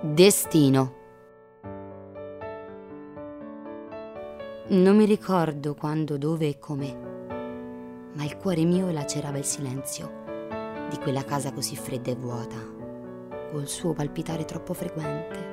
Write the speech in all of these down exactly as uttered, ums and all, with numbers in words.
Destino. Non mi ricordo quando, dove e come, ma il cuore mio lacerava il silenzio di quella casa così fredda e vuota, col suo palpitare troppo frequente.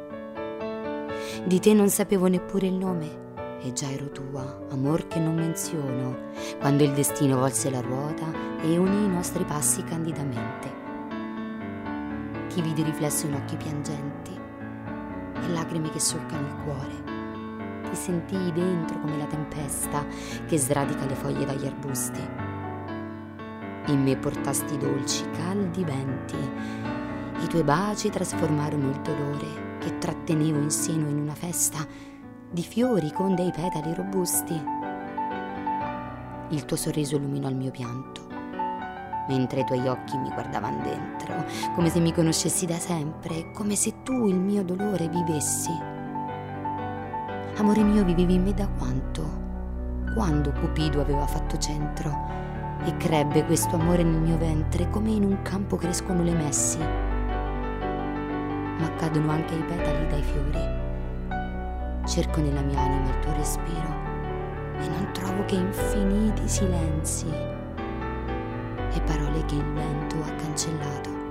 Di te non sapevo neppure il nome, e già ero tua, amor che non menziono, quando il destino volse la ruota e unì i nostri passi candidamente. Ti vidi riflesso in occhi piangenti e lacrime che solcano il cuore. Ti sentii dentro come la tempesta che sradica le foglie dagli arbusti. In me portasti dolci, caldi venti. I tuoi baci trasformarono il dolore che trattenevo in seno in una festa di fiori con dei petali robusti. Il tuo sorriso illuminò il mio pianto, mentre i tuoi occhi mi guardavano dentro, come se mi conoscessi da sempre, come se tu il mio dolore vivessi. Amore mio, vivevi in me da quanto? Quando Cupido aveva fatto centro e crebbe questo amore nel mio ventre, come in un campo crescono le messi, ma cadono anche i petali dai fiori. Cerco nella mia anima il tuo respiro e non trovo che infiniti silenzi e parole che il vento ha cancellato.